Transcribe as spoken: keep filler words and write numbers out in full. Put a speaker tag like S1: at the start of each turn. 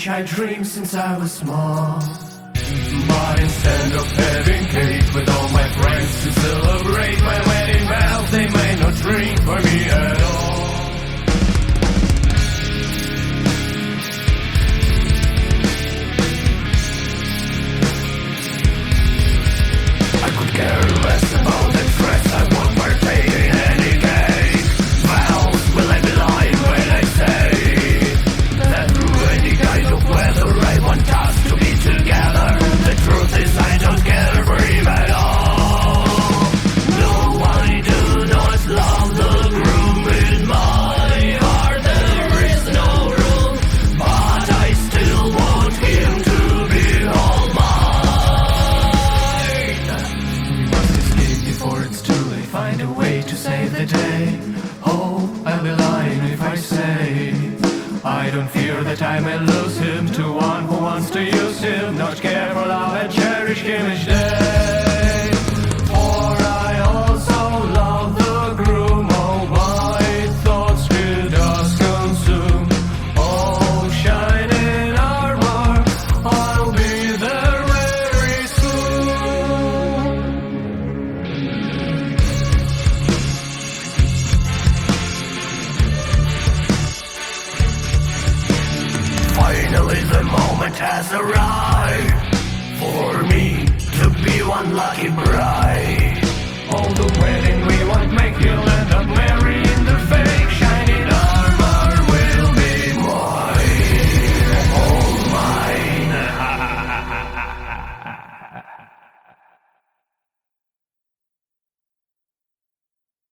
S1: which I dreamed since I was small. But instead of having cake with all my friends to celebrate my wedding bells, they made no drink for me at all. I could care less about the dress, I won't partake in any cake. Bells, will I be lying when I say that through any kind of weather I want us to be together? The truth is I don't care for him at all. No, I do not love the groom in my heart. There is no room, but I still want him to be all mine. We must escape before it's too late. Find a way to save the day. Oh, I'll be lying if I say I don't fear that I may lose him to one who wants to use him, not care for love and cherish him each day. For I also love the groom, oh my thoughts will dust consume. Oh, shining armor, I'll be there very soon. Finally the moment has arrived for me to be one lucky bride. All the way